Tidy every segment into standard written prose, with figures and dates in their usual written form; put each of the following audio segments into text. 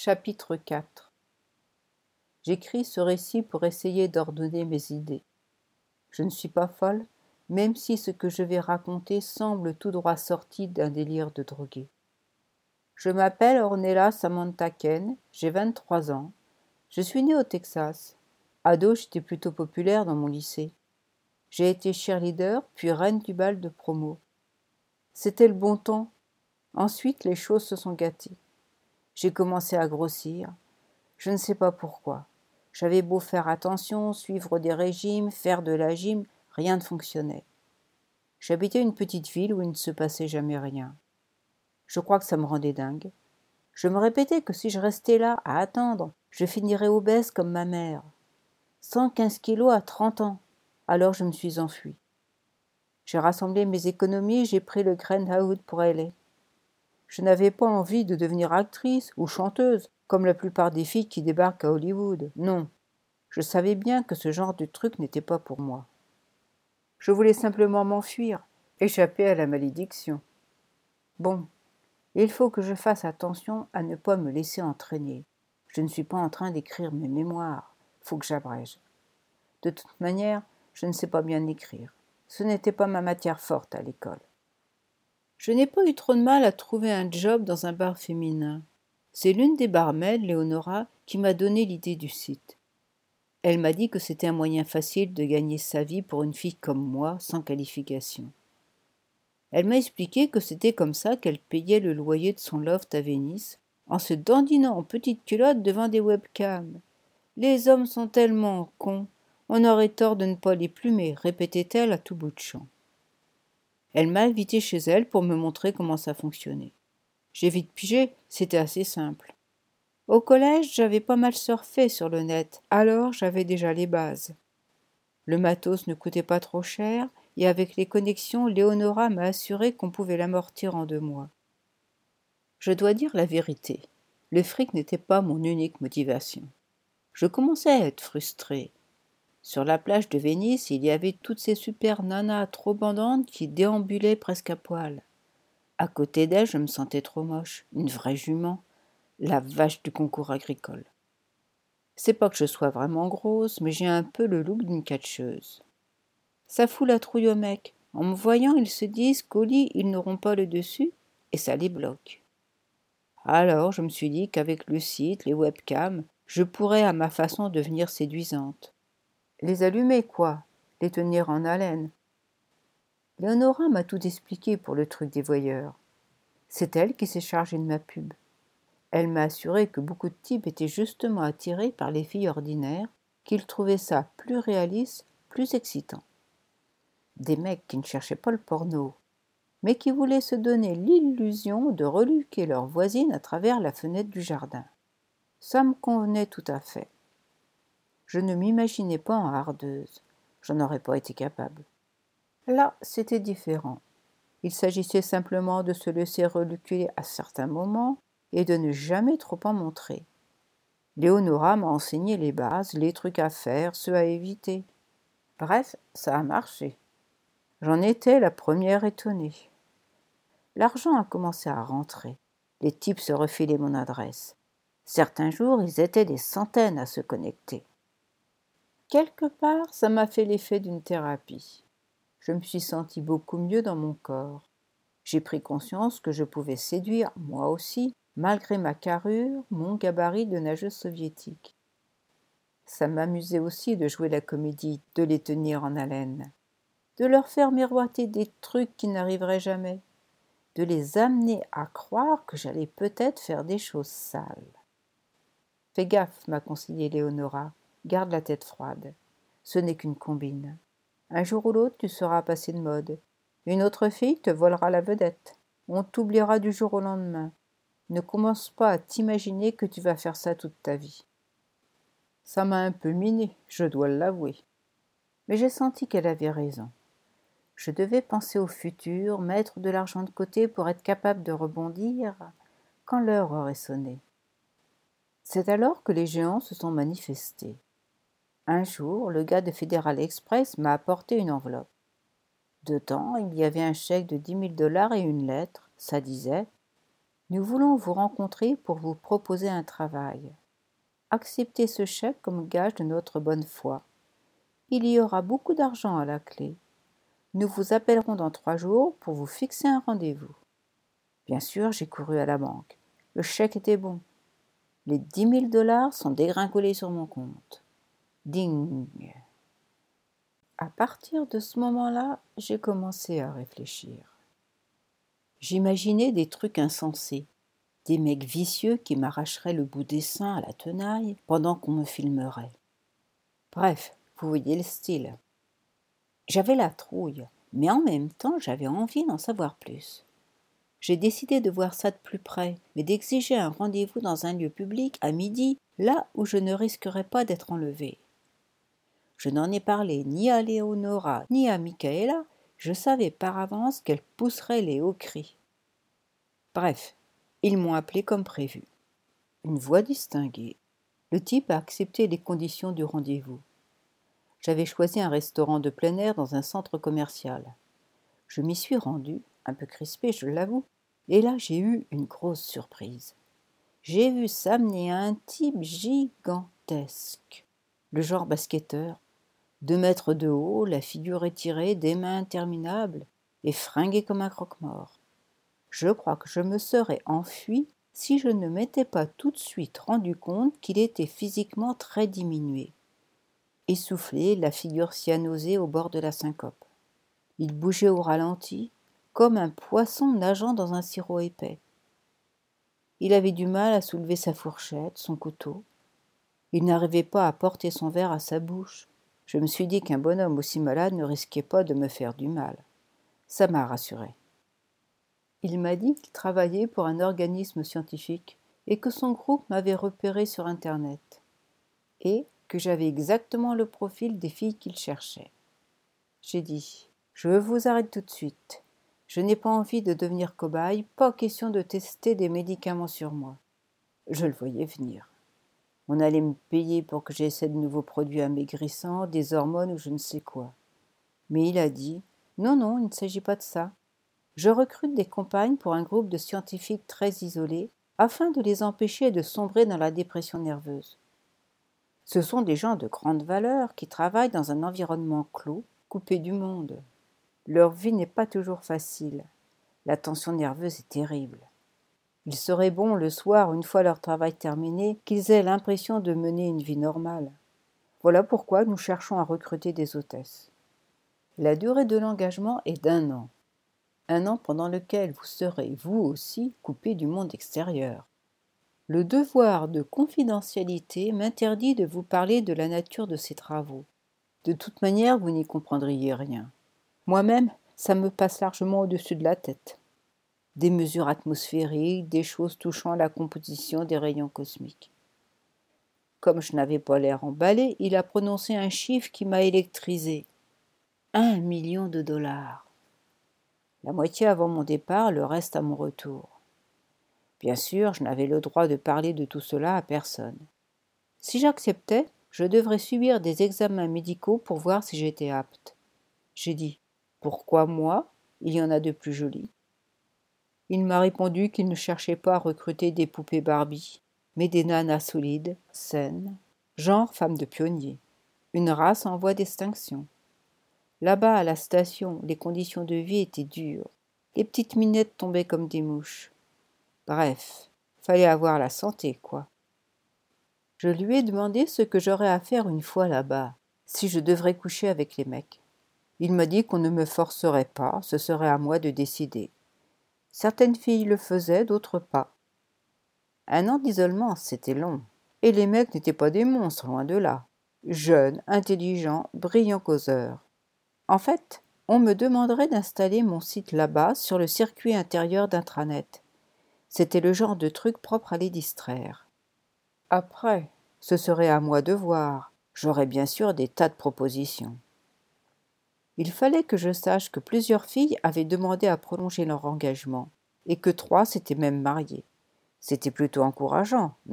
Chapitre 4. J'écris ce récit pour essayer d'ordonner mes idées. Je ne suis pas folle, même si ce que je vais raconter semble tout droit sorti d'un délire de drogué. Je m'appelle Ornella Samantha Ken, j'ai 23 ans. Je suis née au Texas. Ado, j'étais plutôt populaire dans mon lycée. J'ai été cheerleader, puis reine du bal de promo. C'était le bon temps. Ensuite, les choses se sont gâtées. J'ai commencé à grossir. Je ne sais pas pourquoi. J'avais beau faire attention, suivre des régimes, faire de la gym, rien ne fonctionnait. J'habitais une petite ville où il ne se passait jamais rien. Je crois que ça me rendait dingue. Je me répétais que si je restais là à attendre, je finirais obèse comme ma mère. 115 kilos à 30 ans. Alors je me suis enfuie. J'ai rassemblé mes économies et j'ai pris le Greyhound pour LA. Je n'avais pas envie de devenir actrice ou chanteuse, comme la plupart des filles qui débarquent à Hollywood. Non. Je savais bien que ce genre de truc n'était pas pour moi. Je voulais simplement m'enfuir, échapper à la malédiction. Bon, il faut que je fasse attention à ne pas me laisser entraîner. Je ne suis pas en train d'écrire mes mémoires. Faut que j'abrège. De toute manière, je ne sais pas bien écrire. Ce n'était pas ma matière forte à l'école. Je n'ai pas eu trop de mal à trouver un job dans un bar féminin. C'est l'une des barmaids, Léonora, qui m'a donné l'idée du site. Elle m'a dit que c'était un moyen facile de gagner sa vie pour une fille comme moi, sans qualification. Elle m'a expliqué que c'était comme ça qu'elle payait le loyer de son loft à Venise, en se dandinant en petite culotte devant des webcams. Les hommes sont tellement cons, on aurait tort de ne pas les plumer, répétait-elle à tout bout de champ. Elle m'a invité chez elle pour me montrer comment ça fonctionnait. J'ai vite pigé, c'était assez simple. Au collège, j'avais pas mal surfé sur le net, alors j'avais déjà les bases. Le matos ne coûtait pas trop cher, et avec les connexions, Léonora m'a assuré qu'on pouvait l'amortir en 2 mois. Je dois dire la vérité, le fric n'était pas mon unique motivation. Je commençais à être frustrée. Sur la plage de Venise, il y avait toutes ces super nanas trop bandantes qui déambulaient presque à poil. À côté d'elles, je me sentais trop moche, une vraie jument, la vache du concours agricole. C'est pas que je sois vraiment grosse, mais j'ai un peu le look d'une catcheuse. Ça fout la trouille aux mecs. En me voyant, ils se disent qu'au lit, ils n'auront pas le dessus, et ça les bloque. Alors, je me suis dit qu'avec le site, les webcams, je pourrais à ma façon devenir séduisante. Les allumer, quoi, les tenir en haleine. Léonora m'a tout expliqué pour le truc des voyeurs. C'est elle qui s'est chargée de ma pub. Elle m'a assuré que beaucoup de types étaient justement attirés par les filles ordinaires, qu'ils trouvaient ça plus réaliste, plus excitant. Des mecs qui ne cherchaient pas le porno, mais qui voulaient se donner l'illusion de reluquer leur voisine à travers la fenêtre du jardin. Ça me convenait tout à fait. Je ne m'imaginais pas en hardeuse. J'en aurais pas été capable. Là, c'était différent. Il s'agissait simplement de se laisser reluquer à certains moments et de ne jamais trop en montrer. Léonora m'a enseigné les bases, les trucs à faire, ceux à éviter. Bref, ça a marché. J'en étais la première étonnée. L'argent a commencé à rentrer. Les types se refilaient mon adresse. Certains jours, ils étaient des centaines à se connecter. Quelque part, ça m'a fait l'effet d'une thérapie. Je me suis sentie beaucoup mieux dans mon corps. J'ai pris conscience que je pouvais séduire, moi aussi, malgré ma carrure, mon gabarit de nageuse soviétique. Ça m'amusait aussi de jouer la comédie, de les tenir en haleine, de leur faire miroiter des trucs qui n'arriveraient jamais, de les amener à croire que j'allais peut-être faire des choses sales. Fais gaffe, m'a conseillé Léonora, garde la tête froide. Ce n'est qu'une combine. Un jour ou l'autre, tu seras passé de mode. Une autre fille te volera la vedette. On t'oubliera du jour au lendemain. Ne commence pas à t'imaginer que tu vas faire ça toute ta vie. Ça m'a un peu miné, je dois l'avouer. Mais j'ai senti qu'elle avait raison. Je devais penser au futur, mettre de l'argent de côté pour être capable de rebondir quand l'heure aurait sonné. C'est alors que les géants se sont manifestés. Un jour, le gars de Federal Express m'a apporté une enveloppe. Dedans, il y avait un chèque de $10 000 et une lettre. Ça disait Nous voulons vous rencontrer pour vous proposer un travail. Acceptez ce chèque comme gage de notre bonne foi. Il y aura beaucoup d'argent à la clé. Nous vous appellerons dans 3 jours pour vous fixer un rendez-vous. » Bien sûr, j'ai couru à la banque. Le chèque était bon. Les 10 000 $ sont dégringolés sur mon compte. Ding! À partir de ce moment-là, j'ai commencé à réfléchir. J'imaginais des trucs insensés, des mecs vicieux qui m'arracheraient le bout des seins à la tenaille pendant qu'on me filmerait. Bref, vous voyez le style. J'avais la trouille, mais en même temps j'avais envie d'en savoir plus. J'ai décidé de voir ça de plus près, mais d'exiger un rendez-vous dans un lieu public à midi, là où je ne risquerais pas d'être enlevée. Je n'en ai parlé ni à Léonora ni à Michaela, je savais par avance qu'elles pousseraient les hauts cris. Bref, ils m'ont appelé comme prévu. Une voix distinguée. Le type a accepté les conditions du rendez-vous. J'avais choisi un restaurant de plein air dans un centre commercial. Je m'y suis rendue, un peu crispée, je l'avoue, et là j'ai eu une grosse surprise. J'ai vu s'amener un type gigantesque, le genre basketteur, 2 mètres de haut, la figure étirée, des mains interminables, et fringué comme un croque-mort. Je crois que je me serais enfuie si je ne m'étais pas tout de suite rendu compte qu'il était physiquement très diminué. Essoufflé, la figure cyanosée au bord de la syncope. Il bougeait au ralenti, comme un poisson nageant dans un sirop épais. Il avait du mal à soulever sa fourchette, son couteau. Il n'arrivait pas à porter son verre à sa bouche. Je me suis dit qu'un bonhomme aussi malade ne risquait pas de me faire du mal. Ça m'a rassurée. Il m'a dit qu'il travaillait pour un organisme scientifique et que son groupe m'avait repéré sur Internet et que j'avais exactement le profil des filles qu'il cherchait. J'ai dit « Je vous arrête tout de suite. Je n'ai pas envie de devenir cobaye, pas question de tester des médicaments sur moi. » Je le voyais venir. On allait me payer pour que j'essaie de nouveaux produits amaigrissants, des hormones ou je ne sais quoi. Mais il a dit « Non, non, il ne s'agit pas de ça. Je recrute des compagnes pour un groupe de scientifiques très isolés afin de les empêcher de sombrer dans la dépression nerveuse. Ce sont des gens de grande valeur qui travaillent dans un environnement clos, coupé du monde. Leur vie n'est pas toujours facile. La tension nerveuse est terrible. Il serait bon le soir, une fois leur travail terminé, qu'ils aient l'impression de mener une vie normale. Voilà pourquoi nous cherchons à recruter des hôtesses. La durée de l'engagement est d'1 an. 1 an pendant lequel vous serez, vous aussi, coupé du monde extérieur. Le devoir de confidentialité m'interdit de vous parler de la nature de ces travaux. De toute manière, vous n'y comprendriez rien. Moi-même, ça me passe largement au-dessus de la tête. Des mesures atmosphériques, des choses touchant à la composition des rayons cosmiques. Comme je n'avais pas l'air emballé, il a prononcé un chiffre qui m'a électrisé. 1 million de $. La moitié avant mon départ, le reste à mon retour. Bien sûr, je n'avais le droit de parler de tout cela à personne. Si j'acceptais, je devrais subir des examens médicaux pour voir si j'étais apte. J'ai dit « Pourquoi moi ? Il y en a de plus jolies. » Il m'a répondu qu'il ne cherchait pas à recruter des poupées Barbie, mais des nanas solides, saines, genre femmes de pionnier, une race en voie d'extinction. Là-bas, à la station, les conditions de vie étaient dures. Les petites minettes tombaient comme des mouches. Bref, fallait avoir la santé, quoi. Je lui ai demandé ce que j'aurais à faire une fois là-bas, si je devrais coucher avec les mecs. Il m'a dit qu'on ne me forcerait pas, ce serait à moi de décider. Certaines filles le faisaient, d'autres pas. 1 an d'isolement, c'était long. Et les mecs n'étaient pas des monstres, loin de là. Jeunes, intelligents, brillants causeurs. En fait, on me demanderait d'installer mon site là-bas sur le circuit intérieur d'intranet. C'était le genre de truc propre à les distraire. Après, ce serait à moi de voir. J'aurais bien sûr des tas de propositions. Il fallait que je sache que plusieurs filles avaient demandé à prolonger leur engagement, et que 3 s'étaient même mariées. C'était plutôt encourageant, non ?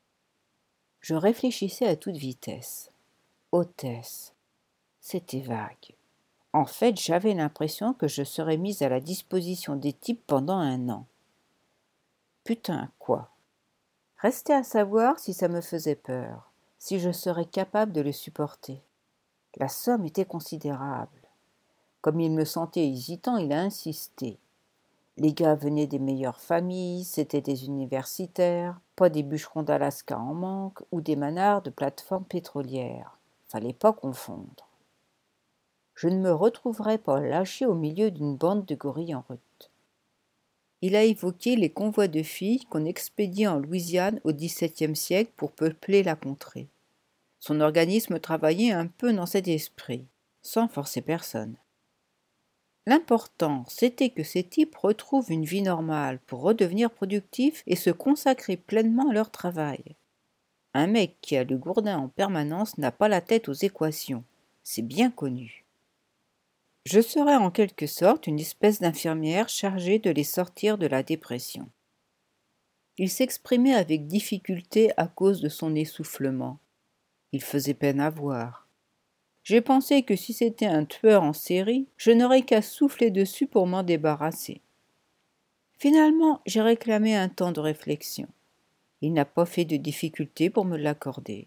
Je réfléchissais à toute vitesse. Hôtesse. C'était vague. En fait, j'avais l'impression que je serais mise à la disposition des types pendant 1 an. Putain, quoi. Restait à savoir si ça me faisait peur, si je serais capable de le supporter. La somme était considérable. Comme il me sentait hésitant, il a insisté. Les gars venaient des meilleures familles, c'étaient des universitaires, pas des bûcherons d'Alaska en manque ou des manards de plateformes pétrolières. Fallait pas confondre. Je ne me retrouverais pas lâché au milieu d'une bande de gorilles en route. Il a évoqué les convois de filles qu'on expédiait en Louisiane au XVIIe siècle pour peupler la contrée. Son organisme travaillait un peu dans cet esprit, sans forcer personne. L'important, c'était que ces types retrouvent une vie normale pour redevenir productifs et se consacrer pleinement à leur travail. Un mec qui a le gourdin en permanence n'a pas la tête aux équations, c'est bien connu. Je serais en quelque sorte une espèce d'infirmière chargée de les sortir de la dépression. Il s'exprimait avec difficulté à cause de son essoufflement. Il faisait peine à voir. J'ai pensé que si c'était un tueur en série, je n'aurais qu'à souffler dessus pour m'en débarrasser. Finalement, j'ai réclamé un temps de réflexion. Il n'a pas fait de difficulté pour me l'accorder.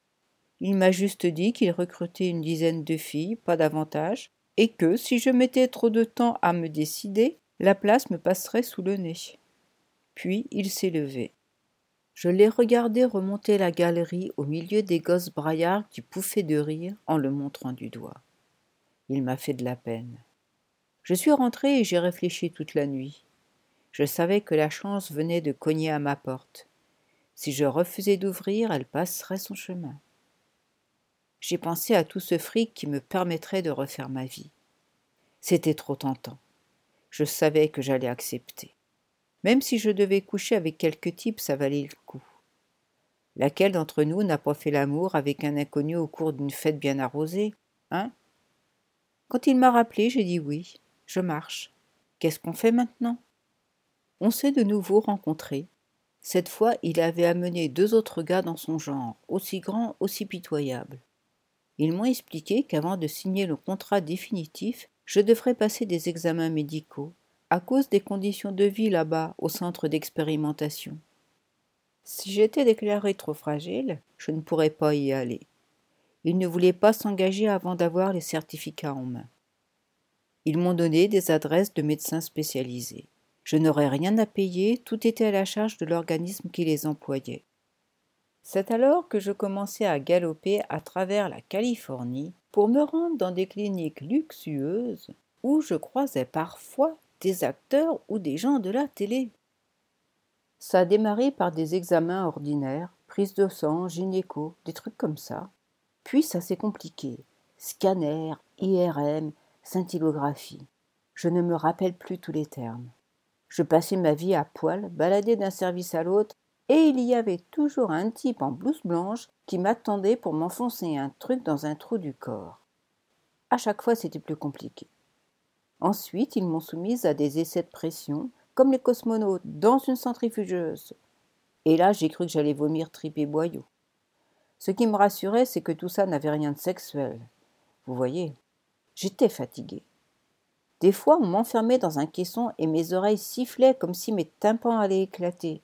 Il m'a juste dit qu'il recrutait une dizaine de filles, pas davantage, et que, si je mettais trop de temps à me décider, la place me passerait sous le nez. Puis il s'est levé. Je l'ai regardé remonter la galerie au milieu des gosses braillards qui pouffaient de rire en le montrant du doigt. Il m'a fait de la peine. Je suis rentré et j'ai réfléchi toute la nuit. Je savais que la chance venait de cogner à ma porte. Si je refusais d'ouvrir, elle passerait son chemin. J'ai pensé à tout ce fric qui me permettrait de refaire ma vie. C'était trop tentant. Je savais que j'allais accepter. Même si je devais coucher avec quelque type, ça valait le coup. Laquelle d'entre nous n'a pas fait l'amour avec un inconnu au cours d'une fête bien arrosée, hein? Quand il m'a rappelé, j'ai dit oui, je marche. Qu'est-ce qu'on fait maintenant? On s'est de nouveau rencontrés. Cette fois, il avait amené 2 autres gars dans son genre, aussi grands, aussi pitoyables. Ils m'ont expliqué qu'avant de signer le contrat définitif, je devrais passer des examens médicaux, à cause des conditions de vie là-bas, au centre d'expérimentation. Si j'étais déclarée trop fragile, je ne pourrais pas y aller. Ils ne voulaient pas s'engager avant d'avoir les certificats en main. Ils m'ont donné des adresses de médecins spécialisés. Je n'aurais rien à payer, tout était à la charge de l'organisme qui les employait. C'est alors que je commençais à galoper à travers la Californie pour me rendre dans des cliniques luxueuses où je croisais parfois des acteurs ou des gens de la télé. Ça a démarré par des examens ordinaires, prise de sang, gynéco, des trucs comme ça. Puis ça s'est compliqué. Scanner, IRM, scintillographie. Je ne me rappelle plus tous les termes. Je passais ma vie à poil, baladée d'un service à l'autre, et il y avait toujours un type en blouse blanche qui m'attendait pour m'enfoncer un truc dans un trou du corps. À chaque fois, c'était plus compliqué. Ensuite, ils m'ont soumise à des essais de pression, comme les cosmonautes, dans une centrifugeuse. Et là, j'ai cru que j'allais vomir tripes et boyaux. Ce qui me rassurait, c'est que tout ça n'avait rien de sexuel. Vous voyez, j'étais fatiguée. Des fois, on m'enfermait dans un caisson et mes oreilles sifflaient comme si mes tympans allaient éclater.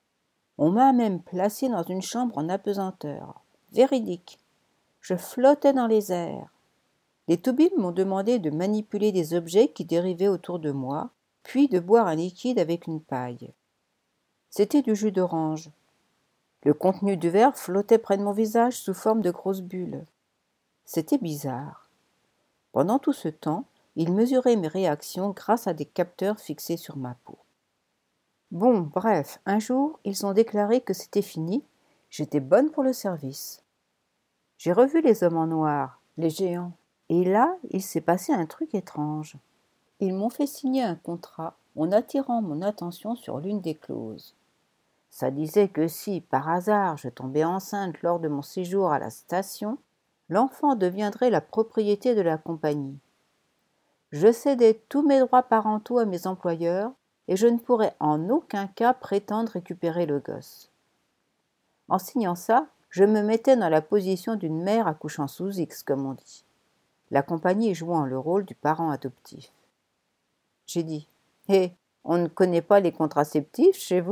On m'a même placée dans une chambre en apesanteur. Véridique. Je flottais dans les airs. Les toubibs m'ont demandé de manipuler des objets qui dérivaient autour de moi, puis de boire un liquide avec une paille. C'était du jus d'orange. Le contenu du verre flottait près de mon visage sous forme de grosses bulles. C'était bizarre. Pendant tout ce temps, ils mesuraient mes réactions grâce à des capteurs fixés sur ma peau. Bon, bref, un jour, ils ont déclaré que c'était fini, j'étais bonne pour le service. J'ai revu les hommes en noir, les géants, et là, il s'est passé un truc étrange. Ils m'ont fait signer un contrat en attirant mon attention sur l'une des clauses. Ça disait que si, par hasard, je tombais enceinte lors de mon séjour à la station, l'enfant deviendrait la propriété de la compagnie. Je cédais tous mes droits parentaux à mes employeurs et je ne pourrais en aucun cas prétendre récupérer le gosse. En signant ça, je me mettais dans la position d'une mère accouchant sous X, comme on dit, la compagnie jouant le rôle du parent adoptif. J'ai dit « Hé, on ne connaît pas les contraceptifs chez vous ?»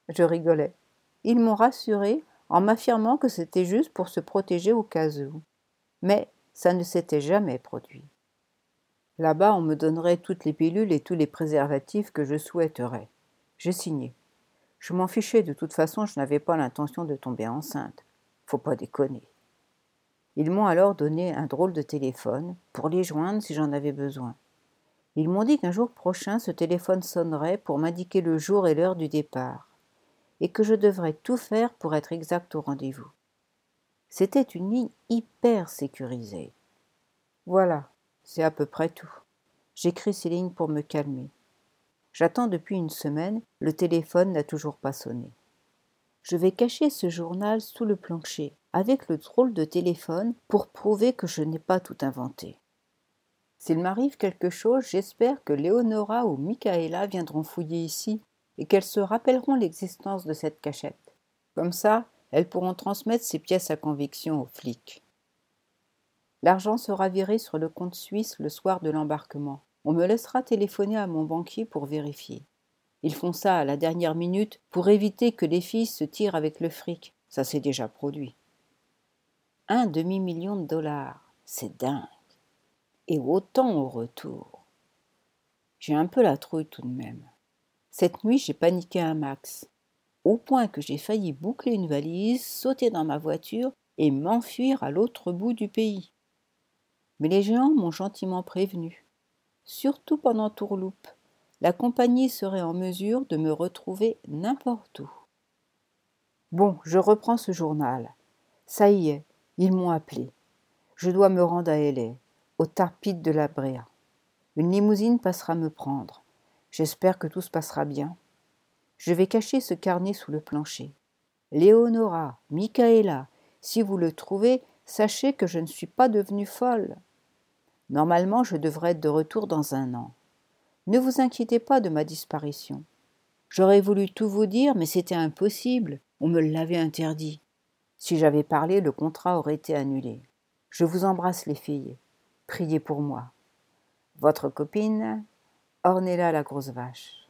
Je rigolais. Ils m'ont rassurée en m'affirmant que c'était juste pour se protéger au cas où. Mais ça ne s'était jamais produit. Là-bas, on me donnerait toutes les pilules et tous les préservatifs que je souhaiterais. J'ai signé. Je m'en fichais, de toute façon, je n'avais pas l'intention de tomber enceinte. Faut pas déconner. Ils m'ont alors donné un drôle de téléphone pour les joindre si j'en avais besoin. Ils m'ont dit qu'un jour prochain, ce téléphone sonnerait pour m'indiquer le jour et l'heure du départ, et que je devrais tout faire pour être exact au rendez-vous. C'était une ligne hyper sécurisée. Voilà, c'est à peu près tout. J'écris ces lignes pour me calmer. J'attends depuis une semaine, le téléphone n'a toujours pas sonné. Je vais cacher ce journal sous le plancher, avec le drôle de téléphone, pour prouver que je n'ai pas tout inventé. S'il m'arrive quelque chose, j'espère que Léonora ou Michaela viendront fouiller ici et qu'elles se rappelleront l'existence de cette cachette. Comme ça, elles pourront transmettre ces pièces à conviction aux flics. L'argent sera viré sur le compte suisse le soir de l'embarquement. On me laissera téléphoner à mon banquier pour vérifier. Ils font ça à la dernière minute pour éviter que les filles se tirent avec le fric. Ça s'est déjà produit. 1 demi-million de dollars, c'est dingue. Et autant au retour. J'ai un peu la trouille tout de même. Cette nuit, j'ai paniqué un max, au point que j'ai failli boucler une valise, sauter dans ma voiture et m'enfuir à l'autre bout du pays. Mais les géants m'ont gentiment prévenu. Surtout pendant Tourloupe, la compagnie serait en mesure de me retrouver n'importe où. Bon, je reprends ce journal. Ça y est, ils m'ont appelé. Je dois me rendre à L.A., au Tar-Pit de la Brea. Une limousine passera me prendre. J'espère que tout se passera bien. Je vais cacher ce carnet sous le plancher. Léonora, Michaela, si vous le trouvez, sachez que je ne suis pas devenue folle. Normalement, je devrais être de retour dans 1 an. Ne vous inquiétez pas de ma disparition. J'aurais voulu tout vous dire, mais c'était impossible. On me l'avait interdit. Si j'avais parlé, le contrat aurait été annulé. Je vous embrasse, les filles. Priez pour moi. Votre copine, Ornella la grosse vache.